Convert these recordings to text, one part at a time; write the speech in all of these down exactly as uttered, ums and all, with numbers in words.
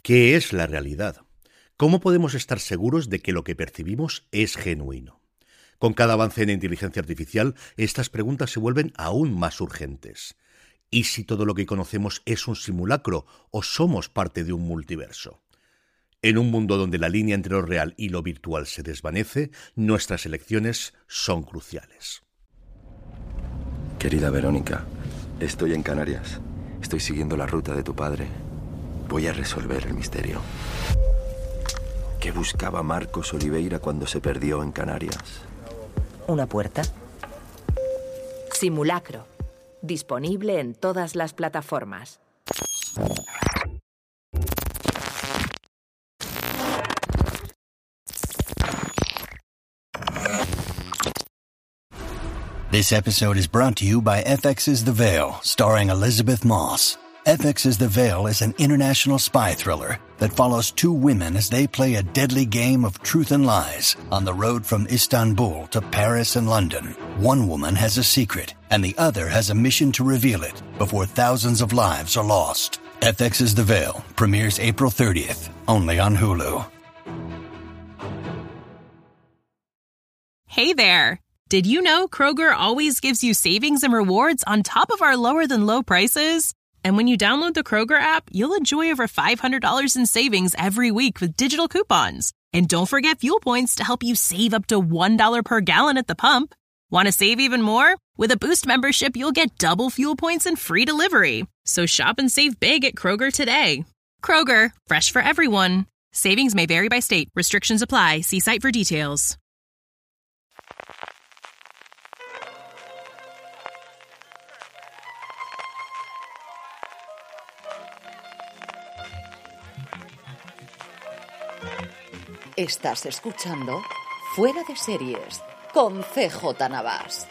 ¿Qué es la realidad? ¿Cómo podemos estar seguros de que lo que percibimos es genuino? Con cada avance en inteligencia artificial, estas preguntas se vuelven aún más urgentes. ¿Y si todo lo que conocemos es un simulacro o somos parte de un multiverso? En un mundo donde la línea entre lo real y lo virtual se desvanece, nuestras elecciones son cruciales. Querida Verónica, estoy en Canarias. Estoy siguiendo la ruta de tu padre. Voy a resolver el misterio. ¿Qué buscaba Marcos Oliveira cuando se perdió en Canarias? ¿Una puerta? Simulacro. Disponible en todas las plataformas. This episode is brought to you by F X's The Veil, starring Elizabeth Moss. F X's The Veil is an international spy thriller that follows two women as they play a deadly game of truth and lies on the road from Istanbul to Paris and London. One woman has a secret, and the other has a mission to reveal it before thousands of lives are lost. F X's The Veil premieres April thirtieth, only on Hulu. Hey there! Did you know Kroger always gives you savings and rewards on top of our lower-than-low prices? And when you download the Kroger app, you'll enjoy over five hundred dollars in savings every week with digital coupons. And don't forget fuel points to help you save up to one dollar per gallon at the pump. Want to save even more? With a Boost membership, you'll get double fuel points and free delivery. So shop and save big at Kroger today. Kroger, fresh for everyone. Savings may vary by state. Restrictions apply. See site for details. Estás escuchando Fuera de Series con C J Navas.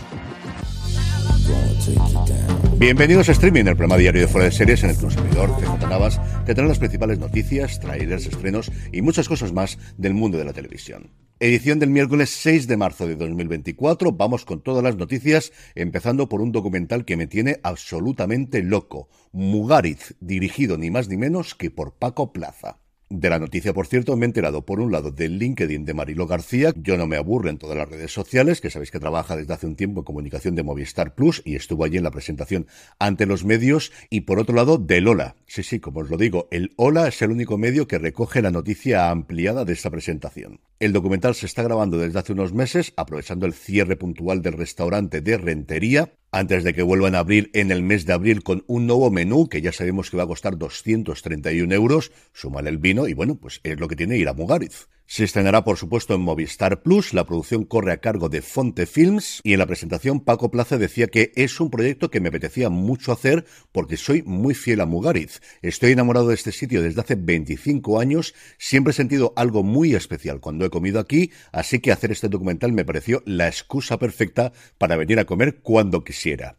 Bienvenidos a Streaming, el programa diario de Fuera de Series en el que un servidor, C J Navas, te trae las principales noticias, trailers, estrenos y muchas cosas más del mundo de la televisión. Edición del miércoles seis de marzo de dos mil veinticuatro, vamos con todas las noticias, empezando por un documental que me tiene absolutamente loco. Mugaritz, dirigido ni más ni menos que por Paco Plaza. De la noticia, por cierto, me he enterado por un lado del LinkedIn de Mariló García. Yo no me aburro en todas las redes sociales, que sabéis que trabaja desde hace un tiempo en comunicación de Movistar Plus y estuvo allí en la presentación ante los medios. Y por otro lado, del Hola. Sí, sí, como os lo digo, el Hola es el único medio que recoge la noticia ampliada de esta presentación. El documental se está grabando desde hace unos meses, aprovechando el cierre puntual del restaurante de Rentería, antes de que vuelvan a abrir en el mes de abril con un nuevo menú, que ya sabemos que va a costar doscientos treinta y un euros, súmale el vino y bueno, pues es lo que tiene ir a Mugaritz. Se estrenará, por supuesto, en Movistar Plus, la producción corre a cargo de Fonte Films, y en la presentación Paco Plaza decía que es un proyecto que me apetecía mucho hacer porque soy muy fiel a Mugaritz. Estoy enamorado de este sitio desde hace veinticinco años, siempre he sentido algo muy especial cuando he comido aquí, así que hacer este documental me pareció la excusa perfecta para venir a comer cuando quisiera.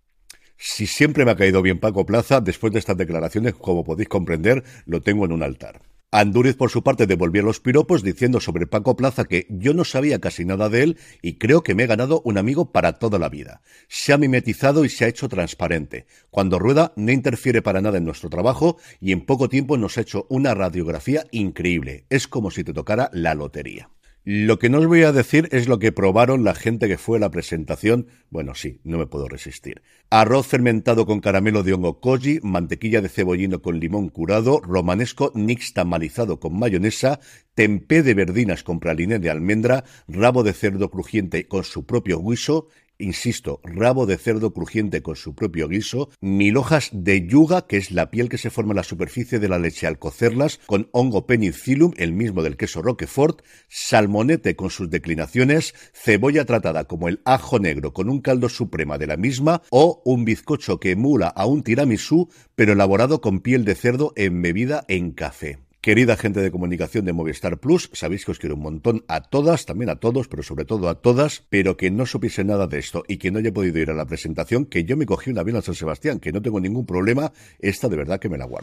Si siempre me ha caído bien Paco Plaza, después de estas declaraciones, como podéis comprender, lo tengo en un altar. Andúriz, por su parte, devolvió los piropos diciendo sobre Paco Plaza que yo no sabía casi nada de él y creo que me he ganado un amigo para toda la vida. Se ha mimetizado y se ha hecho transparente. Cuando rueda no interfiere para nada en nuestro trabajo y en poco tiempo nos ha hecho una radiografía increíble. Es como si te tocara la lotería. Lo que no os voy a decir es lo que probaron la gente que fue a la presentación. Bueno, sí, no me puedo resistir. Arroz fermentado con caramelo de hongo koji, mantequilla de cebollino con limón curado, romanesco nixtamalizado con mayonesa, tempé de verdinas con praliné de almendra, rabo de cerdo crujiente con su propio guiso, insisto, rabo de cerdo crujiente con su propio guiso, mil hojas de yuga, que es la piel que se forma en la superficie de la leche al cocerlas, con hongo penicillium, el mismo del queso Roquefort, salmonete con sus declinaciones, cebolla tratada como el ajo negro con un caldo suprema de la misma, o un bizcocho que emula a un tiramisú, pero elaborado con piel de cerdo embebida en café. Querida gente de comunicación de Movistar Plus, sabéis que os quiero un montón a todas, también a todos, pero sobre todo a todas, pero que no supiese nada de esto y que no haya podido ir a la presentación, que yo me cogí un avión a San Sebastián, que no tengo ningún problema, esta de verdad que me la guardo.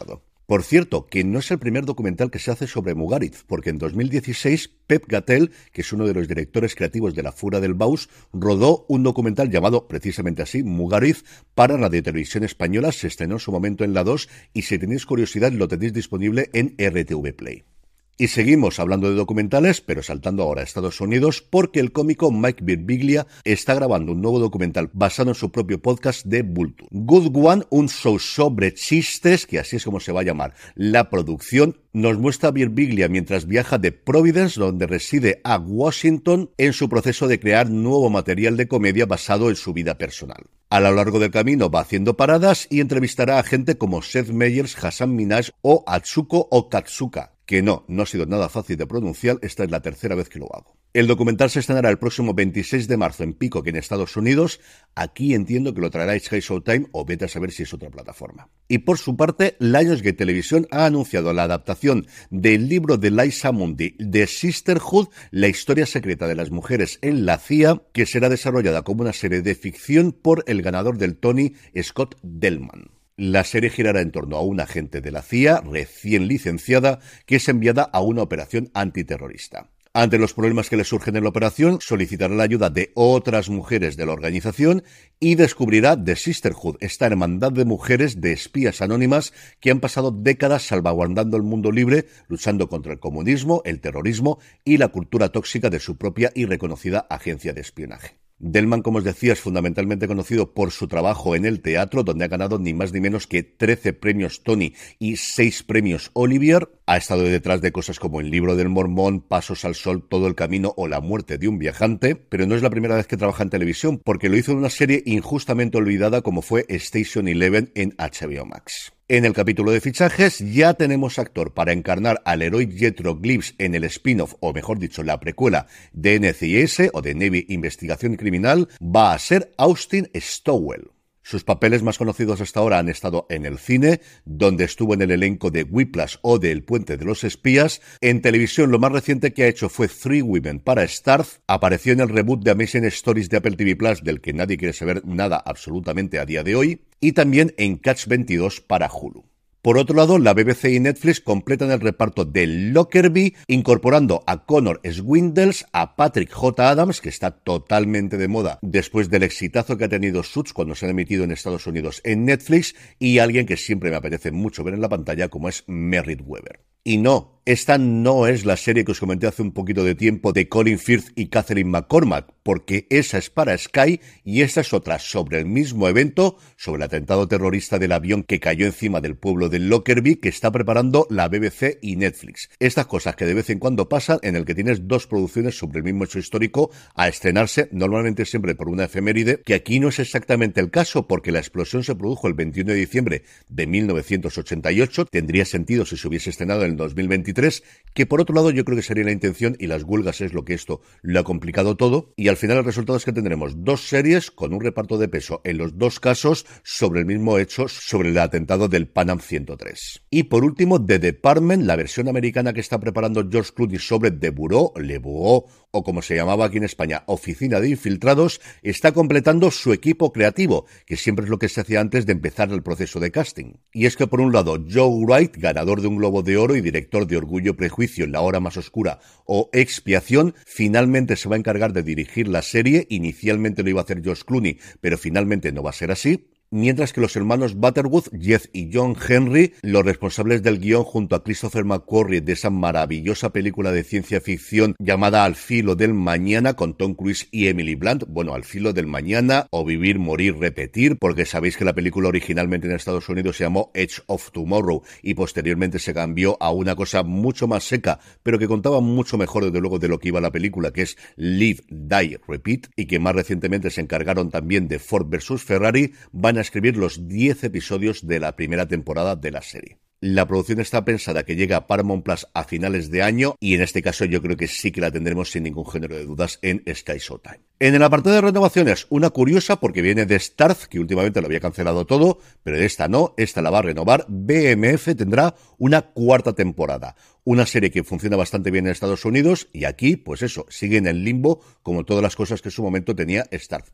Por cierto, que no es el primer documental que se hace sobre Mugaritz, porque en dos mil dieciséis Pep Gattel, que es uno de los directores creativos de La Fura del Baus, rodó un documental llamado precisamente así, Mugaritz, para Radio Televisión Española. Se estrenó en su momento en la dos y si tenéis curiosidad lo tenéis disponible en R T V Play. Y seguimos hablando de documentales, pero saltando ahora a Estados Unidos, porque el cómico Mike Birbiglia está grabando un nuevo documental basado en su propio podcast de Vulture. Good One, un show sobre chistes, que así es como se va a llamar la producción, nos muestra a Birbiglia mientras viaja de Providence, donde reside, a Washington, en su proceso de crear nuevo material de comedia basado en su vida personal. A lo largo del camino va haciendo paradas y entrevistará a gente como Seth Meyers, Hasan Minhaj o Atsuko Okatsuka. Que no, no ha sido nada fácil de pronunciar, esta es la tercera vez que lo hago. El documental se estrenará el próximo veintiséis de marzo en Peacock en Estados Unidos. Aquí entiendo que lo traerá Sky Showtime o vete a saber si es otra plataforma. Y por su parte, Lionsgate Televisión ha anunciado la adaptación del libro de Liza Mundy, The Sisterhood, la historia secreta de las mujeres en la C I A, que será desarrollada como una serie de ficción por el ganador del Tony, Scott Delman. La serie girará en torno a un agente de la C I A recién licenciada que es enviada a una operación antiterrorista. Ante los problemas que le surgen en la operación, solicitará la ayuda de otras mujeres de la organización y descubrirá The Sisterhood, esta hermandad de mujeres de espías anónimas que han pasado décadas salvaguardando el mundo libre, luchando contra el comunismo, el terrorismo y la cultura tóxica de su propia y reconocida agencia de espionaje. Delman, como os decía, es fundamentalmente conocido por su trabajo en el teatro, donde ha ganado ni más ni menos que trece premios Tony y seis premios Olivier. Ha estado detrás de cosas como El libro del Mormón, Pasos al Sol, Todo el camino o La muerte de un viajante, pero no es la primera vez que trabaja en televisión, porque lo hizo en una serie injustamente olvidada como fue Station Eleven en H B O Max. En el capítulo de fichajes ya tenemos actor para encarnar al héroe Jethro Glibbs en el spin-off, o mejor dicho, la precuela de N C I S o de Navy Investigación Criminal. Va a ser Austin Stowell. Sus papeles más conocidos hasta ahora han estado en el cine, donde estuvo en el elenco de Whiplash o de El puente de los espías. En televisión lo más reciente que ha hecho fue Three Women para Starz. Apareció en el reboot de Amazing Stories de Apple T V Plus, del que nadie quiere saber nada absolutamente a día de hoy. Y también en Catch veintidós para Hulu. Por otro lado, la B B C y Netflix completan el reparto de Lockerbie, incorporando a Connor Swindles, a Patrick J. Adams, que está totalmente de moda después del exitazo que ha tenido Suits cuando se ha emitido en Estados Unidos en Netflix, y alguien que siempre me apetece mucho ver en la pantalla, como es Merritt Wever. Y no, esta no es la serie que os comenté hace un poquito de tiempo de Colin Firth y Catherine McCormack, porque esa es para Sky y esta es otra sobre el mismo evento, sobre el atentado terrorista del avión que cayó encima del pueblo de Lockerbie, que está preparando la B B C y Netflix. Estas cosas que de vez en cuando pasan, en el que tienes dos producciones sobre el mismo hecho histórico a estrenarse, normalmente siempre por una efeméride, que aquí no es exactamente el caso, porque la explosión se produjo el veintiuno de diciembre de mil novecientos ochenta y ocho, tendría sentido si se hubiese estrenado en el dos mil veintitrés, que por otro lado yo creo que sería la intención, y las huelgas es lo que esto lo ha complicado todo, y al final el resultado es que tendremos dos series con un reparto de peso en los dos casos sobre el mismo hecho, sobre el atentado del Pan Am ciento tres. Y por último, The Department, la versión americana que está preparando George Clooney sobre The Bureau, Le Bureau, o como se llamaba aquí en España, Oficina de Infiltrados, está completando su equipo creativo, que siempre es lo que se hacía antes de empezar el proceso de casting. Y es que por un lado, Joe Wright, ganador de un Globo de Oro y director de Orgullo y Prejuicio en La hora más oscura o Expiación, finalmente se va a encargar de dirigir la serie. Inicialmente lo iba a hacer George Clooney, pero finalmente no va a ser así. Mientras que los hermanos Butterworth, Jeff y John Henry, los responsables del guión junto a Christopher McQuarrie de esa maravillosa película de ciencia ficción llamada Al filo del mañana con Tom Cruise y Emily Blunt, bueno, Al filo del mañana o Vivir, morir, repetir, porque sabéis que la película originalmente en Estados Unidos se llamó Edge of Tomorrow y posteriormente se cambió a una cosa mucho más seca, pero que contaba mucho mejor desde luego de lo que iba la película, que es Live, Die, Repeat, y que más recientemente se encargaron también de Ford versus Ferrari. Van a escribir los diez episodios de la primera temporada de la serie. La producción está pensada que llegue a Paramount Plus a finales de año y en este caso yo creo que sí que la tendremos sin ningún género de dudas en Sky Showtime. En el apartado de renovaciones, una curiosa porque viene de Starz, que últimamente lo había cancelado todo, pero esta no, esta la va a renovar. B M F tendrá una cuarta temporada. Una serie que funciona bastante bien en Estados Unidos y aquí, pues eso, sigue en el limbo como todas las cosas que en su momento tenía Starz Play.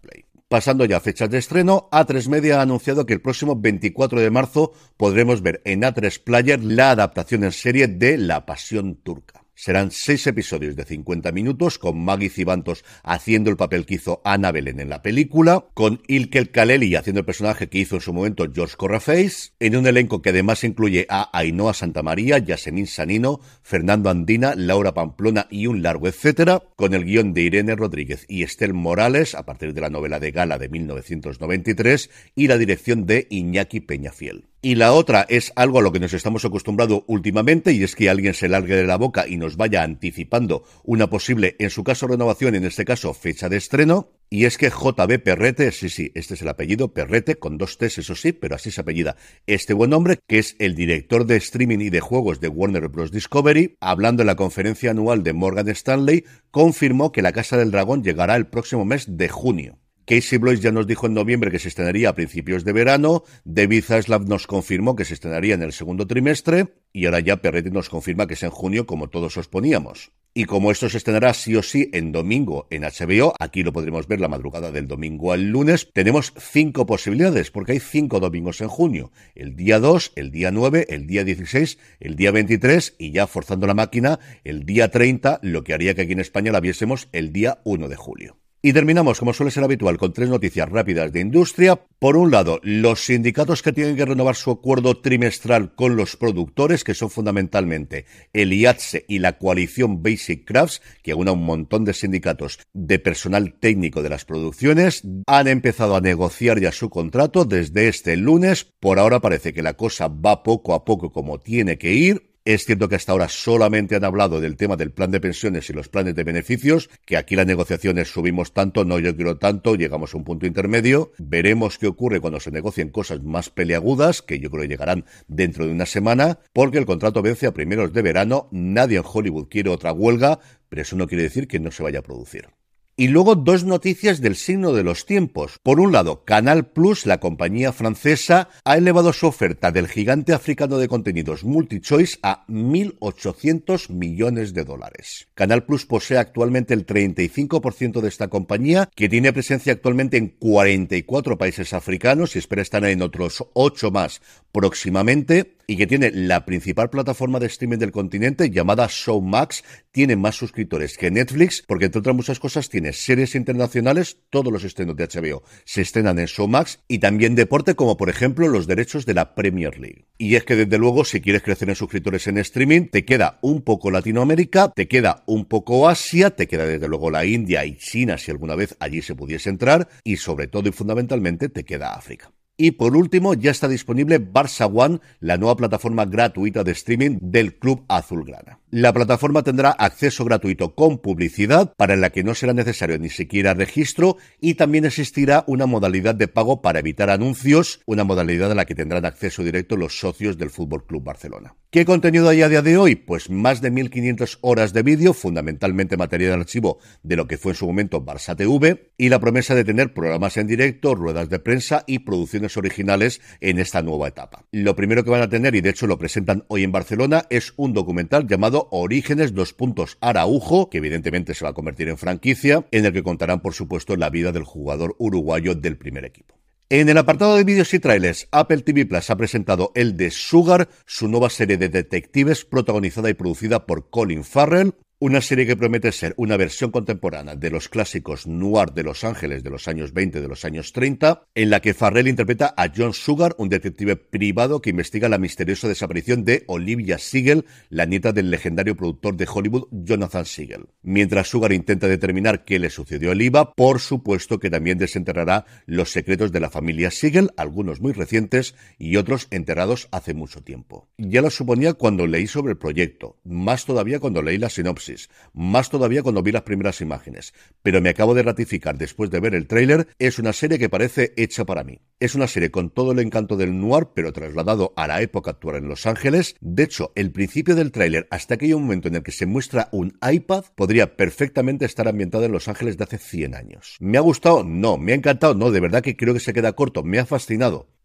Pasando ya a fechas de estreno, A tres Media ha anunciado que el próximo veinticuatro de marzo podremos ver en A tres Player la adaptación en serie de La Pasión Turca. Serán seis episodios de cincuenta minutos, con Maggie Cibantos haciendo el papel que hizo Ana Belén en la película, con Ilkel Kaleli haciendo el personaje que hizo en su momento George Corrafeis, en un elenco que además incluye a Ainhoa Santamaría, Yasemin Sanino, Fernando Andina, Laura Pamplona y un largo etcétera, con el guión de Irene Rodríguez y Estel Morales, a partir de la novela de Gala de mil novecientos noventa y tres, y la dirección de Iñaki Peñafiel. Y la otra es algo a lo que nos estamos acostumbrando últimamente, y es que alguien se largue de la boca y nos vaya anticipando una posible, en su caso renovación, en este caso fecha de estreno, y es que J B Perrette, sí, sí, este es el apellido, Perrette, con dos T's, eso sí, pero así se apellida este buen hombre, que es el director de streaming y de juegos de Warner Bros. Discovery, hablando en la conferencia anual de Morgan Stanley, confirmó que La Casa del Dragón llegará el próximo mes de junio. Casey Bloys ya nos dijo en noviembre que se estrenaría a principios de verano, David Zaslav nos confirmó que se estrenaría en el segundo trimestre, y ahora ya Perrette nos confirma que es en junio, como todos os poníamos. Y como esto se estrenará sí o sí en domingo en H B O, aquí lo podremos ver la madrugada del domingo al lunes, tenemos cinco posibilidades, porque hay cinco domingos en junio. El día dos, el día nueve, el día dieciséis, el día veintitrés y ya forzando la máquina, el día treinta, lo que haría que aquí en España la viésemos el día uno de julio. Y terminamos, como suele ser habitual, con tres noticias rápidas de industria. Por un lado, los sindicatos que tienen que renovar su acuerdo trimestral con los productores, que son fundamentalmente el I A T S E y la coalición Basic Crafts, que aúna un montón de sindicatos de personal técnico de las producciones, han empezado a negociar ya su contrato desde este lunes. Por ahora parece que la cosa va poco a poco como tiene que ir. Es cierto que hasta ahora solamente han hablado del tema del plan de pensiones y los planes de beneficios, que aquí las negociaciones subimos tanto, no yo quiero tanto, llegamos a un punto intermedio. Veremos qué ocurre cuando se negocien cosas más peleagudas, que yo creo que llegarán dentro de una semana, porque el contrato vence a primeros de verano. Nadie en Hollywood quiere otra huelga, pero eso no quiere decir que no se vaya a producir. Y luego dos noticias del signo de los tiempos. Por un lado, Canal Plus, la compañía francesa, ha elevado su oferta del gigante africano de contenidos MultiChoice a mil ochocientos millones de dólares. Canal Plus posee actualmente el treinta y cinco por ciento de esta compañía, que tiene presencia actualmente en cuarenta y cuatro países africanos y espera estar en otros ocho más próximamente, y que tiene la principal plataforma de streaming del continente llamada Showmax. Tiene más suscriptores que Netflix, porque entre otras muchas cosas tiene series internacionales, todos los estrenos de H B O se estrenan en Showmax, y también deporte, como por ejemplo los derechos de la Premier League. Y es que desde luego, si quieres crecer en suscriptores en streaming, te queda un poco Latinoamérica, te queda un poco Asia, te queda desde luego la India y China, si alguna vez allí se pudiese entrar, y sobre todo y fundamentalmente te queda África. Y por último, ya está disponible Barça One, la nueva plataforma gratuita de streaming del Club Azulgrana. La plataforma tendrá acceso gratuito con publicidad, para la que no será necesario ni siquiera registro, y también existirá una modalidad de pago para evitar anuncios, una modalidad a la que tendrán acceso directo los socios del F C Barcelona. ¿Qué contenido hay a día de hoy? Pues más de mil quinientas horas de vídeo, fundamentalmente material de archivo de lo que fue en su momento Barça T V, y la promesa de tener programas en directo, ruedas de prensa y producciones originales en esta nueva etapa. Lo primero que van a tener, y de hecho lo presentan hoy en Barcelona, es un documental llamado Orígenes dos puntos Araujo, que evidentemente se va a convertir en franquicia, en el que contarán por supuesto la vida del jugador uruguayo del primer equipo. En el apartado de vídeos y trailers, Apple T V Plus ha presentado el de Sugar, su nueva serie de detectives protagonizada y producida por Colin Farrell. Una serie que promete ser una versión contemporánea de los clásicos noir de Los Ángeles de los años veinte, de los años treinta, en la que Farrell interpreta a John Sugar, un detective privado que investiga la misteriosa desaparición de Olivia Siegel, la nieta del legendario productor de Hollywood Jonathan Siegel. Mientras Sugar intenta determinar qué le sucedió a Oliva, por supuesto que también desenterrará los secretos de la familia Siegel, algunos muy recientes y otros enterrados hace mucho tiempo. Ya lo suponía cuando leí sobre el proyecto, más todavía cuando leí la sinopsis, más todavía cuando vi las primeras imágenes, pero me acabo de ratificar después de ver el tráiler. Es una serie que parece hecha para mí. Es una serie con todo el encanto del noir, pero trasladado a la época actual en Los Ángeles. De hecho, el principio del tráiler, hasta aquel momento en el que se muestra un iPad, podría perfectamente estar ambientado en Los Ángeles de hace cien años. ¿Me ha gustado? No. ¿Me ha encantado? No, de verdad que creo que se queda corto. Me ha fascinado.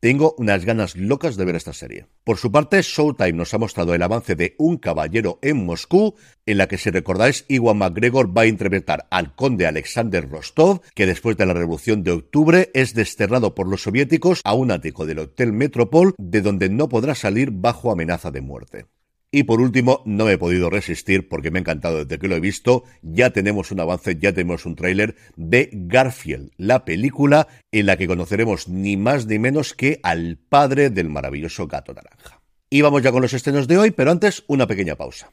Tengo unas ganas locas de ver esta serie. Por su parte, Showtime nos ha mostrado el avance de Un caballero en Moscú, en la que, si recordáis, Ewan McGregor va a interpretar al conde Alexander Rostov, que después de la Revolución de Octubre es desterrado por los soviéticos a un ático del Hotel Metropol, de donde no podrá salir bajo amenaza de muerte. Y por último, no he podido resistir porque me ha encantado desde que lo he visto. Ya tenemos un avance, ya tenemos un tráiler de Garfield, la película en la que conoceremos ni más ni menos que al padre del maravilloso gato naranja. Y vamos ya con los estrenos de hoy, pero antes una pequeña pausa.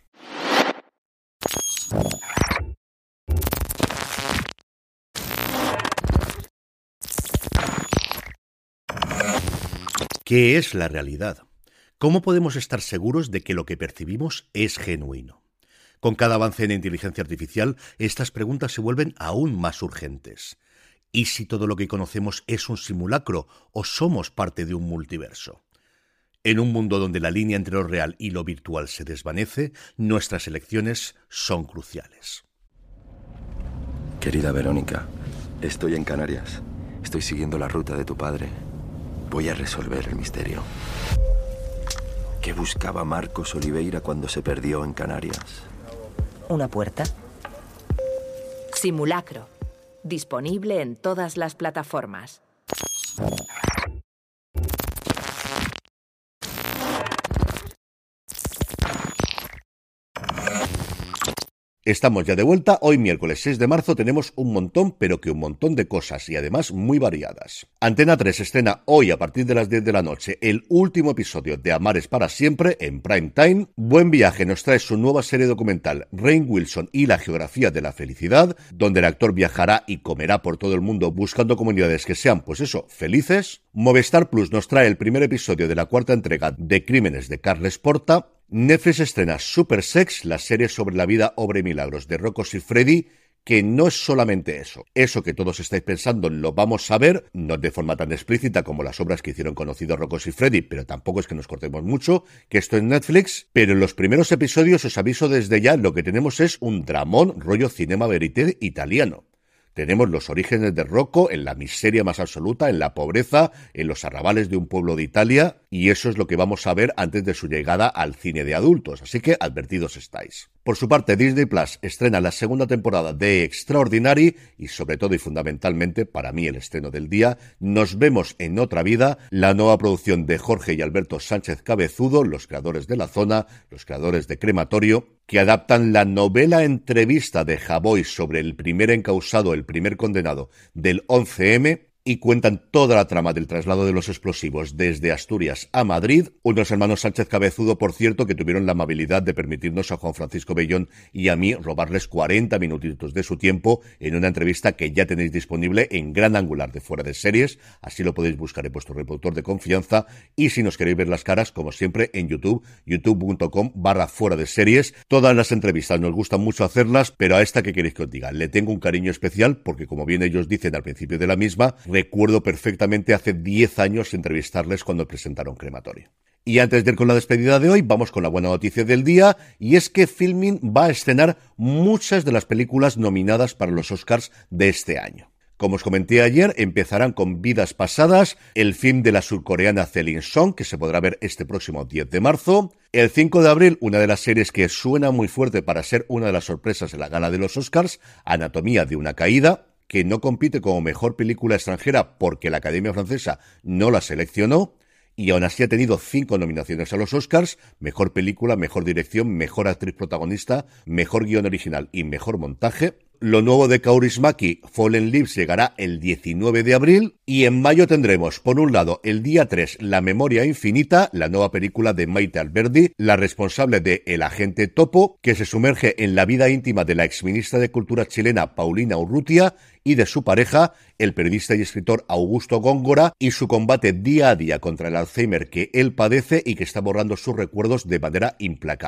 ¿Qué es la realidad? ¿Cómo podemos estar seguros de que lo que percibimos es genuino? Con cada avance en inteligencia artificial, estas preguntas se vuelven aún más urgentes. ¿Y si todo lo que conocemos es un simulacro o somos parte de un multiverso? En un mundo donde la línea entre lo real y lo virtual se desvanece, nuestras elecciones son cruciales. Querida Verónica, estoy en Canarias. Estoy siguiendo la ruta de tu padre. Voy a resolver el misterio. ¿Qué buscaba Marcos Oliveira cuando se perdió en Canarias? ¿Una puerta? Simulacro. Disponible en todas las plataformas. Estamos ya de vuelta. Hoy, miércoles seis de marzo, tenemos un montón, pero que un montón de cosas, y además muy variadas. Antena tres estrena hoy, a partir de las diez de la noche, el último episodio de Amar es para siempre, en prime time. Buen Viaje nos trae su nueva serie documental, Rainn Wilson y la geografía de la felicidad, donde el actor viajará y comerá por todo el mundo buscando comunidades que sean, pues eso, felices. Movistar Plus nos trae el primer episodio de la cuarta entrega de Crímenes de Carles Porta. Netflix estrena Super Sex, la serie sobre la vida, obra y milagros de Rocco Siffredi, que no es solamente eso. Eso que todos estáis pensando lo vamos a ver, no de forma tan explícita como las obras que hicieron conocido a Rocco Siffredi, pero tampoco es que nos cortemos mucho, que esto es Netflix. Pero en los primeros episodios, os aviso desde ya, lo que tenemos es un dramón rollo cinema verité italiano. Tenemos los orígenes de Rocco en la miseria más absoluta, en la pobreza, en los arrabales de un pueblo de Italia, y eso es lo que vamos a ver antes de su llegada al cine de adultos, así que advertidos estáis. Por su parte, Disney Plus estrena la segunda temporada de Extraordinary y, sobre todo y fundamentalmente, para mí el estreno del día, Nos vemos en otra vida, la nueva producción de Jorge y Alberto Sánchez Cabezudo, los creadores de La Zona, los creadores de Crematorio, que adaptan la novela entrevista de Javoy sobre el primer encausado, el primer condenado del once eme, y cuentan toda la trama del traslado de los explosivos desde Asturias a Madrid. Unos hermanos Sánchez Cabezudo, por cierto, que tuvieron la amabilidad de permitirnos a Juan Francisco Bellón y a mí robarles cuarenta minutitos de su tiempo en una entrevista que ya tenéis disponible en Gran Angular de Fuera de Series. Así lo podéis buscar en vuestro reproductor de confianza. Y si nos queréis ver las caras, como siempre, en YouTube, youtube.com barra Fuera de Series. Todas las entrevistas nos gustan mucho hacerlas, pero a esta, ¿qué queréis que os diga? Le tengo un cariño especial porque, como bien ellos dicen al principio de la misma, recuerdo perfectamente hace diez años entrevistarles cuando presentaron Crematorio. Y antes de ir con la despedida de hoy, vamos con la buena noticia del día, y es que Filmin va a estrenar muchas de las películas nominadas para los Oscars de este año. Como os comenté ayer, empezarán con Vidas Pasadas, el film de la surcoreana Celine Song, que se podrá ver este próximo diez de marzo. El cinco de abril, una de las series que suena muy fuerte para ser una de las sorpresas en la gala de los Oscars, Anatomía de una caída, que no compite como mejor película extranjera porque la Academia Francesa no la seleccionó, y aún así ha tenido cinco nominaciones a los Oscars: mejor película, mejor dirección, mejor actriz protagonista, mejor guión original y mejor montaje. Lo nuevo de Kaurismäki, Fallen Leaves, llegará el diecinueve de abril, y en mayo tendremos, por un lado, el día tres, La memoria infinita, la nueva película de Maite Alberdi, la responsable de El agente Topo, que se sumerge en la vida íntima de la exministra de Cultura chilena Paulina Urrutia y de su pareja, el periodista y escritor Augusto Góngora, y su combate día a día contra el Alzheimer que él padece y que está borrando sus recuerdos de manera implacable.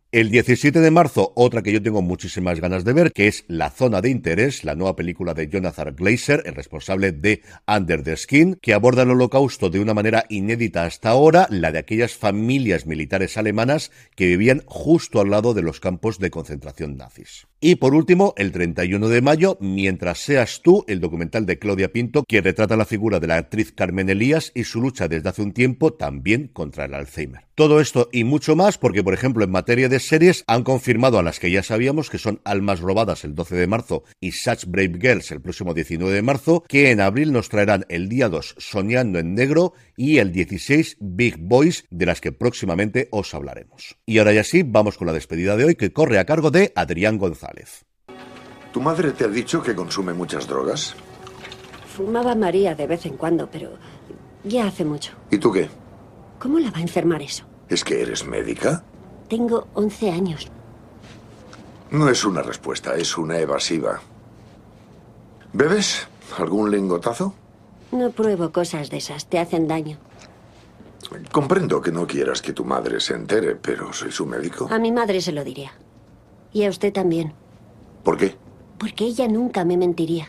El diecisiete de marzo, otra que yo tengo muchísimas ganas de ver, que es La Zona de Interés, la nueva película de Jonathan Glazer, el responsable de Under the Skin, que aborda el Holocausto de una manera inédita hasta ahora, la de aquellas familias militares alemanas que vivían justo al lado de los campos de concentración nazis. Y por último, el treinta y uno de mayo, Mientras seas tú, el documental de Claudia Pinto, que retrata la figura de la actriz Carmen Elías y su lucha desde hace un tiempo también contra el Alzheimer. Todo esto y mucho más porque, por ejemplo, en materia de series han confirmado a las que ya sabíamos, que son Almas Robadas el doce de marzo y Such Brave Girls el próximo diecinueve de marzo, que en abril nos traerán el día dos Soñando en Negro y el dieciséis Big Boys, de las que próximamente os hablaremos. Y ahora ya sí, vamos con la despedida de hoy, que corre a cargo de Adrián González. ¿Tu madre te ha dicho que consume muchas drogas? Fumaba María de vez en cuando, pero ya hace mucho. ¿Y tú qué? ¿Cómo la va a enfermar eso? ¿Es que eres médica? Tengo once años. No es una respuesta, es una evasiva. ¿Bebes algún lingotazo? No pruebo cosas de esas, te hacen daño. Comprendo que no quieras que tu madre se entere, pero soy su médico. A mi madre se lo diría. Y a usted también. ¿Por qué? Porque ella nunca me mentiría.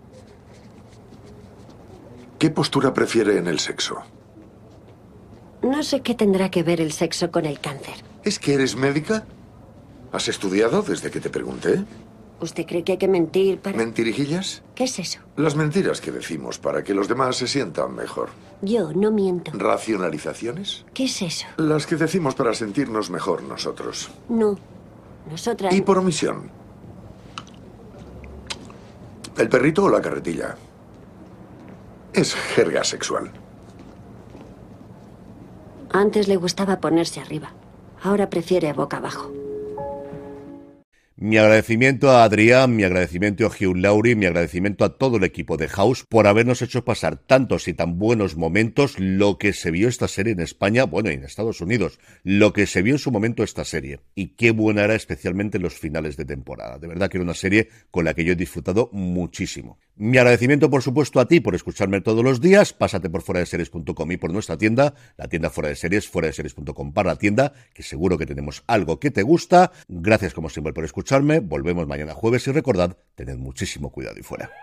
¿Qué postura prefiere en el sexo? No sé qué tendrá que ver el sexo con el cáncer. ¿Es que eres médica? ¿Has estudiado desde que te pregunté? ¿Usted cree que hay que mentir para...? ¿Mentirijillas? ¿Qué es eso? Las mentiras que decimos para que los demás se sientan mejor. Yo no miento. ¿Racionalizaciones? ¿Qué es eso? Las que decimos para sentirnos mejor nosotros. No. Nosotras... Y por omisión. ¿El perrito o la carretilla? Es jerga sexual. Antes le gustaba ponerse arriba. Ahora prefiere boca abajo. Mi agradecimiento a Adrián, mi agradecimiento a Hugh Laurie, mi agradecimiento a todo el equipo de House por habernos hecho pasar tantos y tan buenos momentos, lo que se vio esta serie en España, bueno, y en Estados Unidos, lo que se vio en su momento esta serie. Y qué buena era especialmente los finales de temporada. De verdad que era una serie con la que yo he disfrutado muchísimo. Mi agradecimiento, por supuesto, a ti por escucharme todos los días. Pásate por fuera de series punto com y por nuestra tienda, la tienda Fuera de Series, fuera de series punto com para la tienda, que seguro que tenemos algo que te gusta. Gracias como siempre por escucharme. Volvemos mañana jueves y recordad, tened muchísimo cuidado y fuera.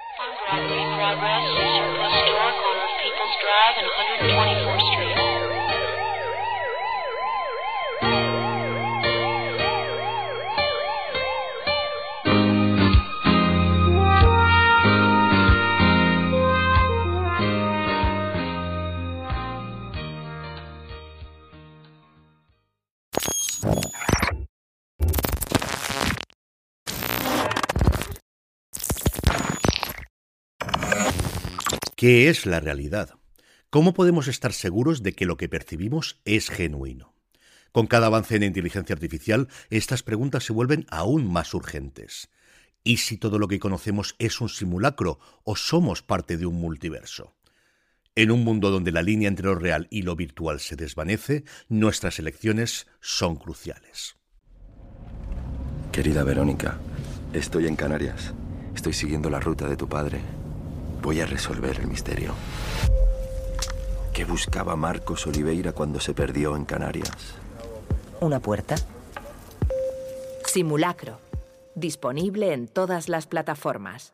¿Qué es la realidad? ¿Cómo podemos estar seguros de que lo que percibimos es genuino? Con cada avance en inteligencia artificial, estas preguntas se vuelven aún más urgentes. ¿Y si todo lo que conocemos es un simulacro o somos parte de un multiverso? En un mundo donde la línea entre lo real y lo virtual se desvanece, nuestras elecciones son cruciales. Querida Verónica, estoy en Canarias. Estoy siguiendo la ruta de tu padre. Voy a resolver el misterio. ¿Qué buscaba Marcos Oliveira cuando se perdió en Canarias? ¿Una puerta? Simulacro. Disponible en todas las plataformas.